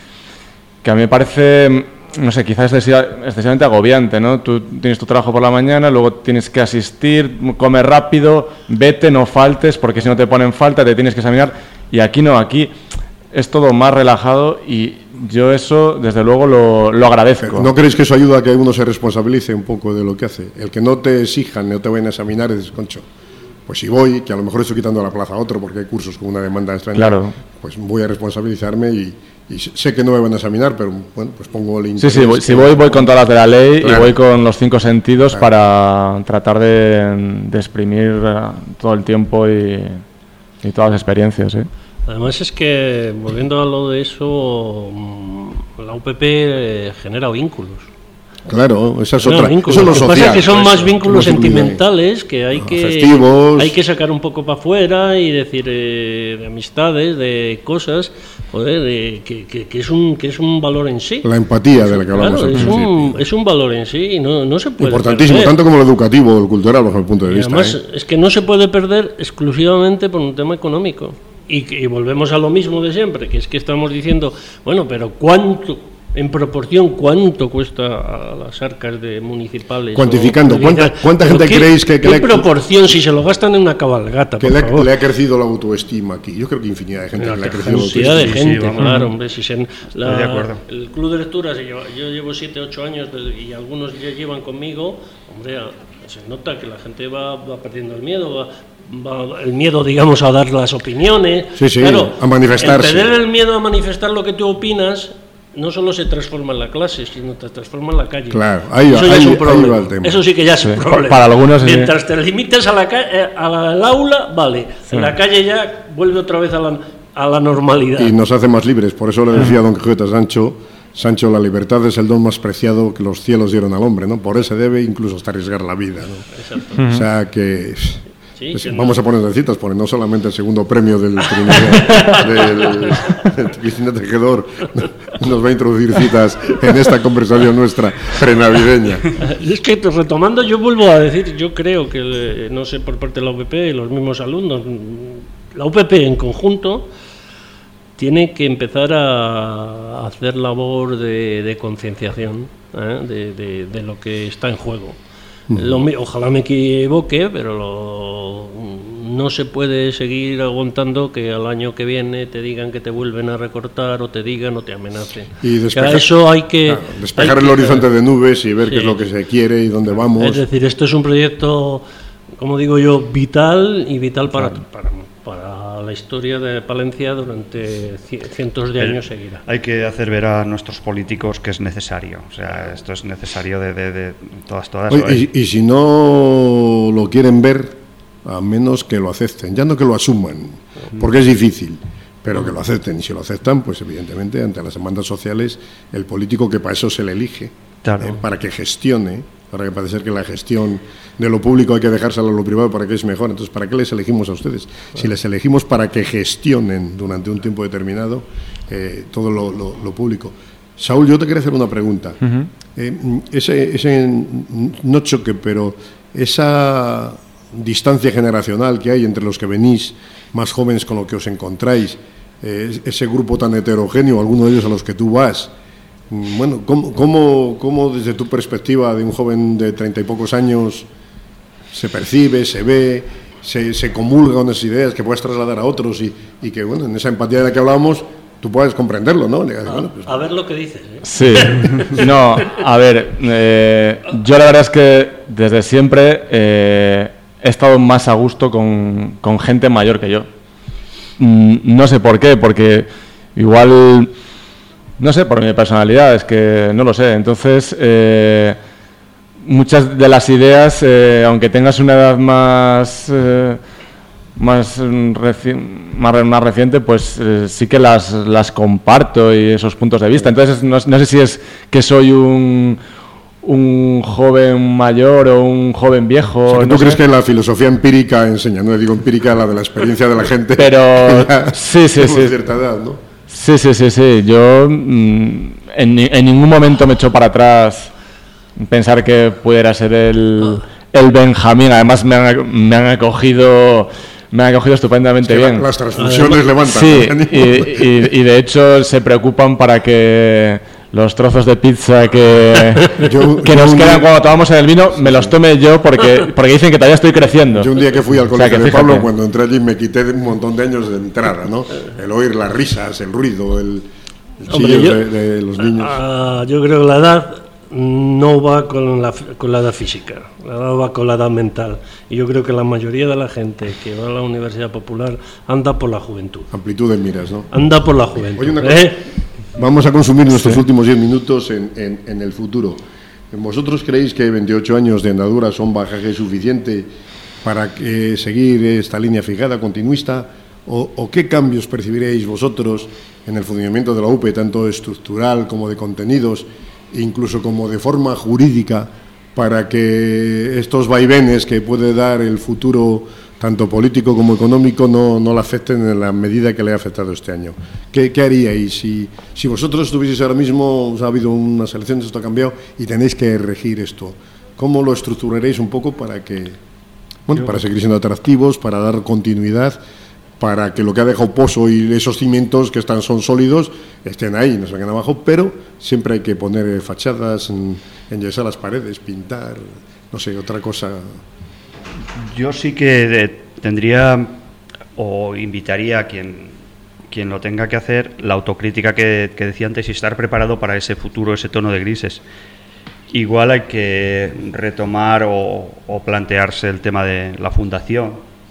que a mí me parece, no sé, quizás excesivamente agobiante, ¿no? Tú tienes tu trabajo por la mañana, luego tienes que asistir, comer rápido, vete, no faltes, porque si no te ponen falta te tienes que examinar. Y aquí no, aquí es todo más relajado y yo eso, desde luego, lo, lo agradezco. ¿No creéis que eso ayuda a que uno se responsabilice un poco de lo que hace? El que no te exijan, no te vayan a examinar y dices, concho, pues si voy, que a lo mejor estoy quitando la plaza a otro porque hay cursos con una demanda extraña, claro. Pues voy a responsabilizarme y, y sé que no me van a examinar, pero bueno, pues pongo el interés. Sí, sí, voy, si voy, voy con todas las de la ley, claro. Y voy con los cinco sentidos, claro. Para tratar de, de exprimir todo el tiempo y, y todas las experiencias, ¿eh? Además es que, volviendo a lo de eso, la U P P genera vínculos. Claro, esa es genera otra. Vínculos. Eso es lo, lo que social. pasa es que son eso, más vínculos sentimentales que hay que festivos. Hay que sacar un poco para afuera y decir eh, de amistades, de cosas, joder, de, que, que, que es un que es un valor en sí. La empatía de la que hablamos. Claro, es un, es un valor en sí y no, no se puede importantísimo, perder. Tanto como lo educativo, el cultural, bajo el punto de y vista. Además, ¿eh? es que no se puede perder exclusivamente por un tema económico. Y, y volvemos a lo mismo de siempre, que es que estamos diciendo, bueno, pero ¿cuánto, en proporción, cuánto cuesta a las arcas de municipales? Cuantificando, ¿cuánta, cuánta gente qué, creéis que... que ¿Qué le, proporción si se lo gastan en una cabalgata, que por le, favor? Le ha crecido la autoestima aquí. Yo creo que infinidad de gente la que le ha crecido la autoestima. autoestima. de gente, sí, claro, hombre. Si se, la, Estoy de acuerdo. El club de lectura, se lleva, yo llevo siete, ocho años y algunos ya llevan conmigo, hombre, se nota que la gente va, va perdiendo el miedo, va... el miedo, digamos, a dar las opiniones. Sí, sí, claro, a manifestarse. El perder el miedo a manifestar lo que tú opinas no solo se transforma en la clase, sino te transforma en la calle. Claro, ahí, eso ahí, ya es un ahí problema. va el tema. Eso sí que ya es un sí. problema. Para algunos, mientras sí. te limites a la ca- a la, al aula, vale. Sí. En la calle ya vuelve otra vez a la, a la normalidad. Y nos hace más libres. Por eso le decía Don Quijote a Sancho, Sancho, la libertad es el don más preciado que los cielos dieron al hombre, ¿no? Por eso debe incluso hasta arriesgar la vida, ¿no? Exacto. O sea que... Sí, pues, que vamos no. a poner de citas, porque no solamente el segundo premio del primer del Vicente Tejedor nos va a introducir citas en esta conversación nuestra prenavideña. Es que retomando, yo vuelvo a decir, yo creo que, no sé, por parte de la U P P y los mismos alumnos, la U P P en conjunto tiene que empezar a hacer labor de, de concienciación, ¿eh? de, de, de lo que está en juego. Lo, ojalá me equivoque, pero lo, no se puede seguir aguantando que al año que viene te digan que te vuelven a recortar o te digan o te amenacen. Y despejar, o sea, eso hay que claro, despejar hay el que, horizonte de nubes y ver sí. qué es lo que se quiere y dónde vamos. Es decir, esto es un proyecto, como digo yo, vital y vital para, claro. para, para la historia de Palencia durante cientos de años seguirá. Hay que hacer ver a nuestros políticos que es necesario, o sea, esto es necesario de, de, de todas, todas. Oye, y, y si no lo quieren ver, a menos que lo acepten, ya no que lo asuman, porque es difícil, pero que lo acepten. Y si lo aceptan, pues evidentemente, ante las demandas sociales, el político, que para eso se le elige, claro. eh, para que gestione, ahora que parece ser que la gestión de lo público hay que dejársela a lo privado para que es mejor. Entonces, ¿para qué les elegimos a ustedes? Si les elegimos para que gestionen durante un tiempo determinado eh, todo lo, lo, lo público. Saúl, yo te quería hacer una pregunta. Uh-huh. eh, ese, ese, no choque, pero esa distancia generacional que hay entre los que venís más jóvenes con lo que os encontráis, eh, ese grupo tan heterogéneo, algunos de ellos a los que tú vas, bueno, ¿cómo, cómo, cómo desde tu perspectiva de un joven de treinta y pocos años se percibe, se ve, se, se comulga con esas ideas que puedes trasladar a otros y, y que, bueno, en esa empatía de la que hablábamos, tú puedes comprenderlo, ¿no? A, bueno, pues, a ver lo que dices, ¿eh? Sí, no, a ver, eh, yo la verdad es que desde siempre eh, he estado más a gusto con, con gente mayor que yo. No sé por qué, porque igual, no sé, por mi personalidad, es que no lo sé. Entonces, eh, muchas de las ideas, eh, aunque tengas una edad más... Eh, más, reci más, más reciente, pues eh, sí que las, las comparto y esos puntos de vista. Entonces no, no sé si es que soy un, un joven mayor o un joven viejo. O sea, ¿tú no crees sé? que la filosofía empírica enseña? No digo empírica, la de la experiencia de la gente. Pero sí, sí, sí. Cierta edad, ¿no? Sí, sí, sí, sí. Yo mm, en, en ningún momento me echo para atrás pensar que pudiera ser el, el Benjamín. Además me han, me han acogido... Me ha cogido estupendamente es que bien. Las transfusiones levantan. Sí, y, y, y de hecho se preocupan para que los trozos de pizza que, yo, que yo nos quedan día, cuando tomamos en el vino, me los tome yo porque, porque dicen que todavía estoy creciendo. Yo un día que fui al colegio o sea, de Pablo, cuando entré allí me quité un montón de años de entrada, ¿no? El oír las risas, el ruido, el, el chillo de, de los niños. Uh, yo creo que la edad no va con la, con la edad física, la edad va con la edad mental. Y yo creo que la mayoría de la gente que va a la Universidad Popular anda por la juventud. Amplitud de miras, ¿no? Anda por la juventud. Oye, una cosa, ¿eh? Vamos a consumir nuestros sí. últimos diez minutos en, en, en el futuro. ¿Vosotros creéis que veintiocho años de andadura son bagaje suficiente para que seguir esta línea fijada, continuista? ¿O, o qué cambios percibiréis vosotros en el funcionamiento de la U P E, tanto estructural como de contenidos, incluso como de forma jurídica, para que estos vaivenes que puede dar el futuro, tanto político como económico, no, no le afecten en la medida que le ha afectado este año? ¿Qué, qué haríais si, si vosotros estuvieseis ahora mismo, ha habido unas elecciones, esto ha cambiado y tenéis que regir esto? ¿Cómo lo estructuraréis un poco para que, bueno, para seguir siendo atractivos, para dar continuidad, para que lo que ha dejado Pozo y esos cimientos que están son sólidos estén ahí, no se vengan abajo, pero siempre hay que poner fachadas, en, enyesar las paredes, pintar, no sé, otra cosa? Yo sí que tendría o invitaría a quien, quien lo tenga que hacer, la autocrítica que, que decía antes, y estar preparado para ese futuro, ese tono de grises. Igual hay que retomar o, o plantearse el tema de la fundación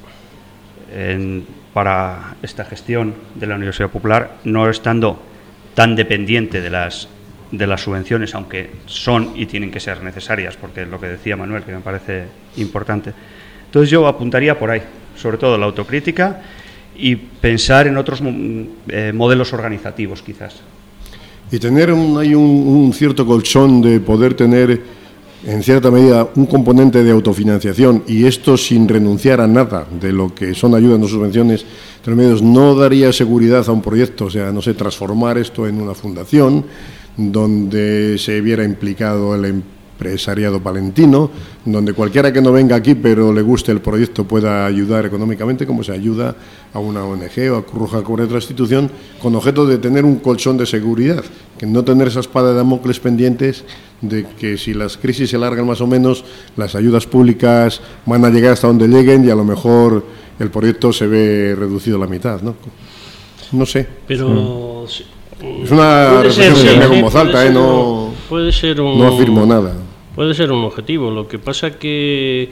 en, para esta gestión de la Universidad Popular, no estando tan dependiente de las, de las subvenciones, aunque son y tienen que ser necesarias, porque es lo que decía Manuel, que me parece importante. Entonces yo apuntaría por ahí, sobre todo la autocrítica y pensar en otros eh, modelos organizativos, quizás. Y tener un, hay un, un cierto colchón de poder tener, en cierta medida, un componente de autofinanciación, y esto sin renunciar a nada de lo que son ayudas o subvenciones de los medios, no daría seguridad a un proyecto. O sea, no sé, transformar esto en una fundación donde se viera implicado el empresariado palentino, donde cualquiera que no venga aquí pero le guste el proyecto pueda ayudar económicamente, como se ayuda a una O N G o a Cruz Roja, cualquier otra institución, con objeto de tener un colchón de seguridad, que no tener esa espada de Damocles pendientes de que si las crisis se alargan más o menos, las ayudas públicas van a llegar hasta donde lleguen y a lo mejor el proyecto se ve reducido a la mitad, ¿no? No sé. Pero... Sí. Es una reflexión que me hago en voz alta, ¿eh? No, puede ser un, no afirmo nada. Puede ser un objetivo. Lo que pasa que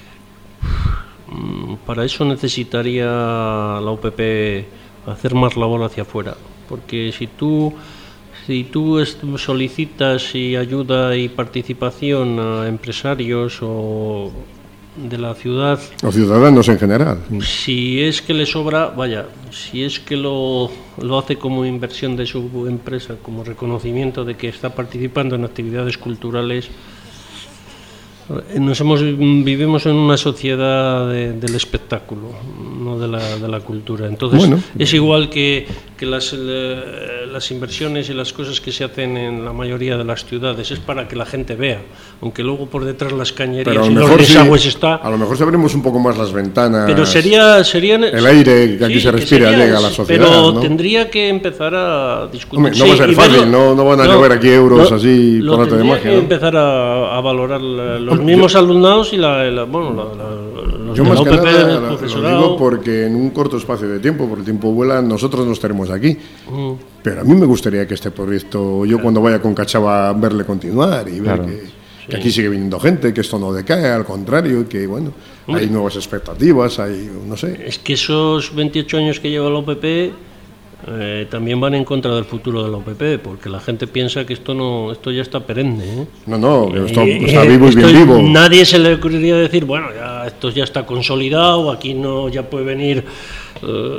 para eso necesitaría la U P P hacer más labor hacia afuera, porque si tú si tú solicitas y ayuda y participación a empresarios o de la ciudad... Los ciudadanos en general. Si es que le sobra, vaya, si es que lo, lo hace como inversión de su empresa, como reconocimiento de que está participando en actividades culturales... Nos hemos, vivimos en una sociedad de, del espectáculo, no de la, de la cultura. Entonces, bueno, es igual que, que las, le, las inversiones y las cosas que se hacen en la mayoría de las ciudades, es para que la gente vea, aunque luego por detrás las cañerías y los desagües sí, está... A lo mejor si abrimos un poco más las ventanas... Pero sería... sería el aire que aquí sí, se respira sería, llega a la sociedad, pero ¿no? tendría que empezar a discutir... Hombre, no sí, va a ser fácil, verlo, no, no van a no, llover aquí euros no, así por arte de magia. Tendría que empezar a, a valorar los Los mismos yo, alumnados y la, la, bueno, la, la, los yo de más la U P P, que nada, el profesorado. Lo digo porque en un corto espacio de tiempo, porque el tiempo vuela, nosotros nos tenemos aquí. Mm. Pero a mí me gustaría que este proyecto, yo claro. cuando vaya con Cachava, verle continuar y ver claro. que, sí. que aquí sigue viniendo gente, que esto no decae, al contrario, que bueno, mm. hay nuevas expectativas, hay, no sé. Es que esos veintiocho años que lleva la U P P Eh, también van en contra del futuro de la U P P, porque la gente piensa que esto no, esto ya está perenne, ¿eh? No, no, esto eh, está vivo y bien vivo. Nadie se le ocurriría decir, bueno, ya esto ya está consolidado, aquí no, ya puede venir eh,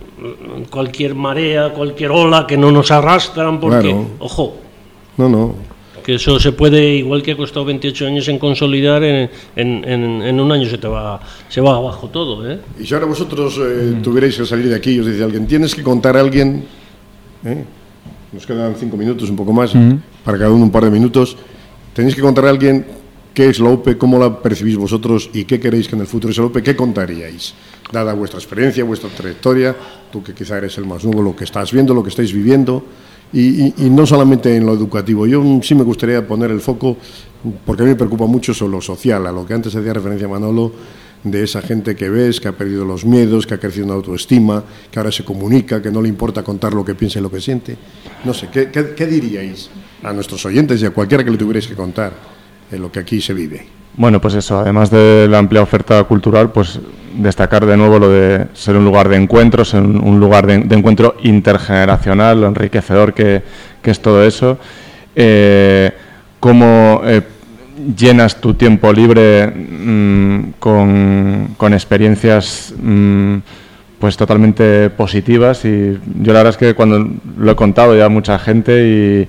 cualquier marea, cualquier ola que no nos arrastran, porque, claro. ojo, no, no. que eso se puede, igual que ha costado veintiocho años en consolidar, en, en, en, en un año se te va se va abajo todo, ¿eh? Y si ahora vosotros eh, mm. tuvierais que salir de aquí y os dice alguien, tienes que contar a alguien, ¿eh? Nos quedan cinco minutos, un poco más, mm. para cada uno un par de minutos, tenéis que contar a alguien qué es la U P E, cómo la percibís vosotros y qué queréis que en el futuro sea la U P E, ¿qué contaríais? Dada vuestra experiencia, vuestra trayectoria, tú que quizá eres el más nuevo, lo que estás viendo, lo que estáis viviendo... Y, y, y no solamente en lo educativo. Yo sí me gustaría poner el foco, porque a mí me preocupa mucho sobre lo social, a lo que antes hacía referencia Manolo, de esa gente que ves, que ha perdido los miedos, que ha crecido en autoestima, que ahora se comunica, que no le importa contar lo que piensa y lo que siente. No sé, ¿qué, qué, qué diríais a nuestros oyentes y a cualquiera que le tuvierais que contar en lo que aquí se vive? Bueno, pues eso, además de la amplia oferta cultural, pues destacar de nuevo lo de ser un lugar de encuentro, ser un, un lugar de, de encuentro intergeneracional, lo enriquecedor que, que es todo eso. Eh, cómo eh, llenas tu tiempo libre mmm, con, con experiencias mmm, pues totalmente positivas, y yo la verdad es que cuando lo he contado ya a mucha gente y...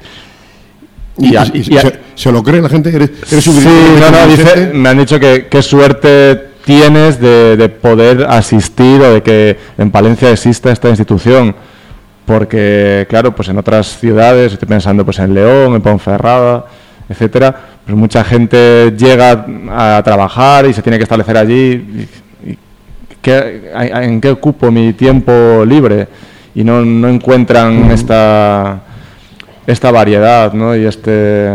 Y, y, y, y se, se lo cree la gente. ¿Eres, eres sí, no, no, dice, me han dicho que qué suerte tienes de, de poder asistir o de que en Palencia exista esta institución, porque claro, pues en otras ciudades, estoy pensando pues en León, en Ponferrada, etcétera, pues mucha gente llega a trabajar y se tiene que establecer allí. Y, y, ¿qué, ¿En qué ocupo mi tiempo libre? Y no, no encuentran uh-huh. esta esta variedad, ¿no? y este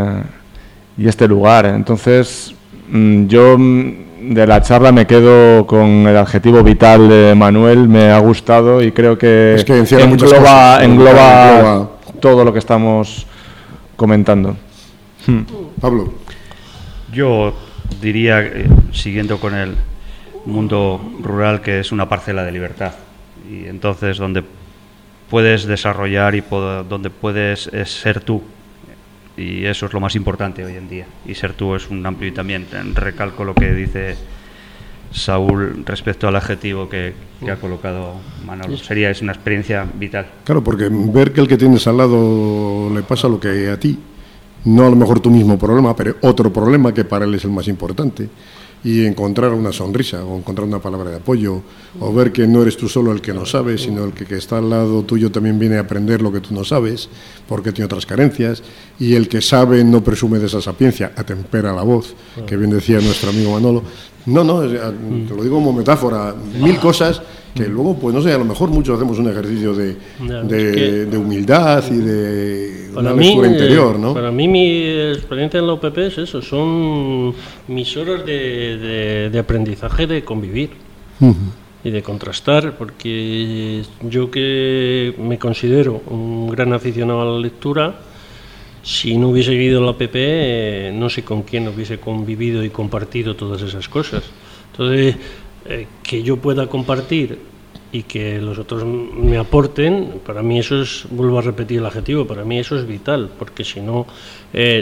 y este lugar. Entonces yo de la charla me quedo con el adjetivo vital de Manuel, me ha gustado y creo que, es que engloba, engloba, engloba todo lo que estamos comentando. Pablo. Yo diría, eh, siguiendo con el mundo rural, que es una parcela de libertad, y entonces donde puedes desarrollar y pod- donde puedes es ser tú, y eso es lo más importante hoy en día, y ser tú es un amplio, y también recalco lo que dice Saúl respecto al adjetivo que, que ha colocado Manolo. Sería, es una experiencia vital. Claro, porque ver que el que tienes al lado le pasa lo que a ti, no a lo mejor tu mismo problema, pero otro problema que para él es el más importante, y encontrar una sonrisa o encontrar una palabra de apoyo, o ver que no eres tú solo el que no sabes, sino el que, que está al lado tuyo también viene a aprender lo que tú no sabes, porque tiene otras carencias, y el que sabe no presume de esa sapiencia, atempera la voz, que bien decía nuestro amigo Manolo. No, no, te lo digo como metáfora, mil cosas que luego, pues no sé, a lo mejor muchos hacemos un ejercicio de, de, de humildad y de una lectura interior, ¿no? Para mí mi experiencia en la U P P es eso, son mis horas de, de, de aprendizaje, de convivir uh-huh. y de contrastar, porque yo que me considero un gran aficionado a la lectura, si no hubiese vivido en la U P P, eh, no sé con quién hubiese convivido y compartido todas esas cosas. Entonces, eh, que yo pueda compartir y que los otros me aporten, para mí eso es, vuelvo a repetir el adjetivo, para mí eso es vital, porque si no, eh,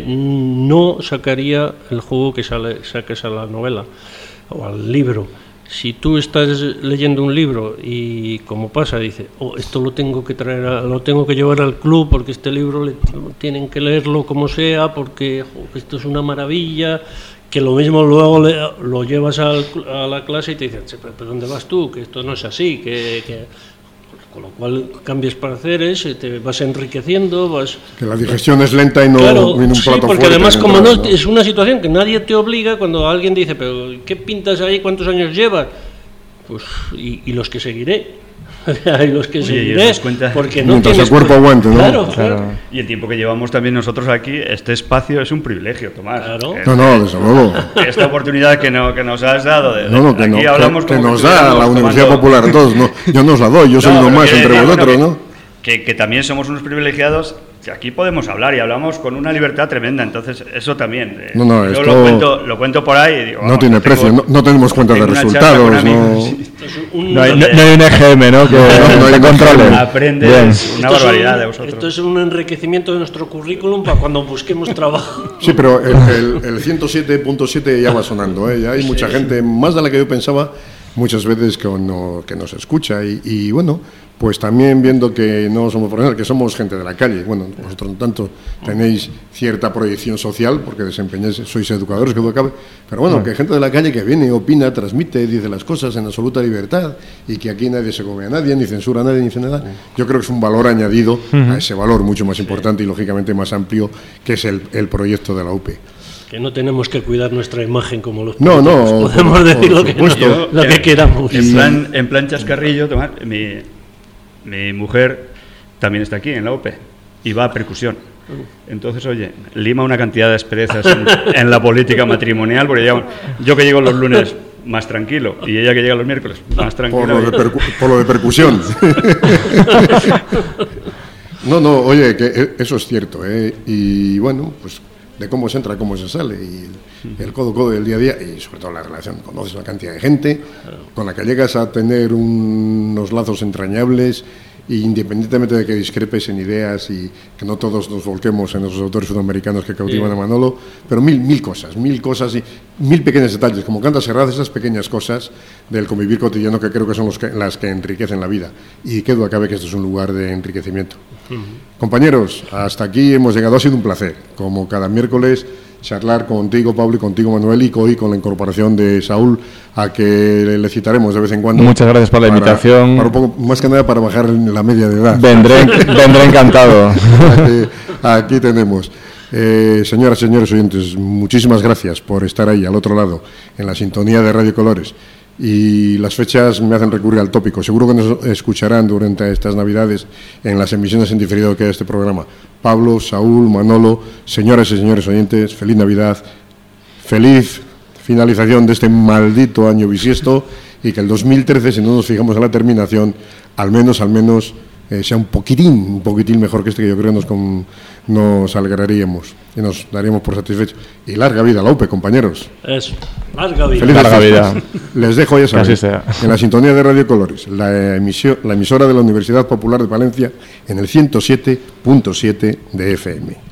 no sacaría el juego que sale, saques a la novela o al libro. Si tú estás leyendo un libro y, como pasa, dices, oh, esto lo tengo que traer, a, lo tengo que llevar al club porque este libro le, tienen que leerlo como sea, porque oh, esto es una maravilla, que lo mismo luego le, lo llevas al, a la clase y te dicen, ¿pero dónde vas tú? Que esto no es así, que... que con lo cual cambias pareceres, te vas enriqueciendo, vas... Que la digestión es lenta y no claro, viene un sí, plato porque fuerte, además como entonces, no, ¿no? es una situación que nadie te obliga, cuando alguien dice, pero ¿qué pintas ahí? ¿Cuántos años llevas? Pues, y, y los que seguiré. y los que Oye, seguiré, cuenta, porque no mientras tienes... el cuerpo aguante, ¿no? Claro, Claro. claro. Y el tiempo que llevamos también nosotros aquí, este espacio es un privilegio, Tomás. Claro. Eh, No, no, desde luego. Esta oportunidad que, no, que nos has dado, de, No, no, que, aquí no, hablamos que, que como nos si da estuviéramos la Universidad tomando- Popular a todos. No, yo no os la doy, yo soy No, uno pero más quiero entre decir, vosotros, bueno, ¿no? Que, que también somos unos privilegiados, que aquí podemos hablar y hablamos con una libertad tremenda, entonces eso también. eh, No, no, yo esto lo cuento, lo cuento por ahí y digo, No vamos, tiene yo tengo- precio, no, no tenemos cuenta de tengo una charla resultados, con no... amigos, sí. Esto es un- No hay, no, no hay un E G M, ¿no? Que No, no hay te un controle. E G M. Aprendes Bien. una esto es barbaridad un- de vosotros. Esto es un enriquecimiento de nuestro currículum para cuando busquemos trabajo. Sí, pero el, el, el ciento siete punto siete ya va sonando, ¿eh? Ya hay mucha gente, más de la que yo pensaba, muchas veces que, no, que nos escucha y, y bueno, pues también viendo que no somos profesionales, que somos gente de la calle. Bueno, vosotros no tanto tenéis cierta proyección social porque desempeñáis, sois educadores, que duda cabe, pero bueno, que hay gente de la calle que viene, opina, transmite, dice las cosas en absoluta libertad y que aquí nadie se come a nadie, ni censura a nadie, ni dice nada. Yo creo que es un valor añadido a ese valor mucho más importante y lógicamente más amplio que es el, el proyecto de la U P. Que no tenemos que cuidar nuestra imagen como los No, no, políticos. Podemos por- decir por lo que, supuesto. no- lo que queramos. En plan, en plan chascarrillo, Tomás, mi, mi mujer también está aquí en la U P y va a percusión. Entonces, oye, lima una cantidad de asperezas en, en la política matrimonial, porque ya, yo que llego los lunes más tranquilo y ella que llega los miércoles más tranquila. Por lo de, percu- por lo de percusión. No, no, oye, que eso es cierto, ¿eh? Y bueno, pues de cómo se entra, cómo se sale, y el, el codo a codo del día a día, y sobre todo la relación, conoces una cantidad de gente con la que llegas a tener un- unos lazos entrañables, y independientemente de que discrepes en ideas y que no todos nos volquemos en esos autores sudamericanos que cautivan a Manolo, pero mil, mil cosas, mil cosas y mil pequeños detalles, como canta Serrat, esas pequeñas cosas del convivir cotidiano que creo que son los que, las que enriquecen la vida. Y que duda cabe que esto es un lugar de enriquecimiento. Compañeros, hasta aquí hemos llegado, ha sido un placer, como cada miércoles, charlar contigo, Pablo, y contigo, Manuel, y hoy con la incorporación de Saúl, a que le citaremos de vez en cuando. Muchas gracias por la para- invitación. para un poco, más que nada para bajar la media de edad. Vendré, vendré encantado. Aquí, aquí tenemos. Eh, señoras y señores oyentes, muchísimas gracias por estar ahí, al otro lado, en la sintonía de Radio Colores. Y las fechas me hacen recurrir al tópico. Seguro que nos escucharán durante estas Navidades en las emisiones en diferido que hay de este programa. Pablo, Saúl, Manolo, señoras y señores oyentes, feliz Navidad, feliz finalización de este maldito año bisiesto, y que el dos mil trece, si no nos fijamos en la terminación, al menos, al menos, eh, sea un poquitín, un poquitín mejor que este, que yo creo nos, con, nos alegraríamos y nos daríamos por satisfechos. Y larga vida a la U P E, compañeros. Eso, larga vida. Felices Larga fiestas. vida. Les dejo, ya saben, Así sea. en la sintonía de Radio Colores, la, emisio- la emisora de la Universidad Popular de Palencia, en el ciento siete punto siete de F M.